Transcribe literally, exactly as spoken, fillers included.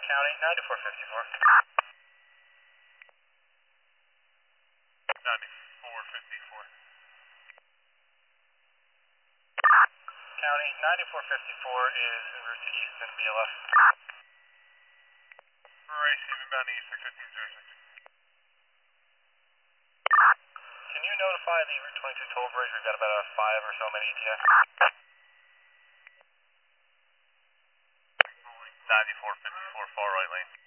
County, ninety-four fifty-four. ninety-four fifty-four. County, ninety-four fifty-four is en route to Easton, B L F. Racing inbound Easton, fifteen zero six. Can you notify the Route twenty-two toll bridge? We've got about a five or so minute E T A. ninety-four fifty-four, far right lane.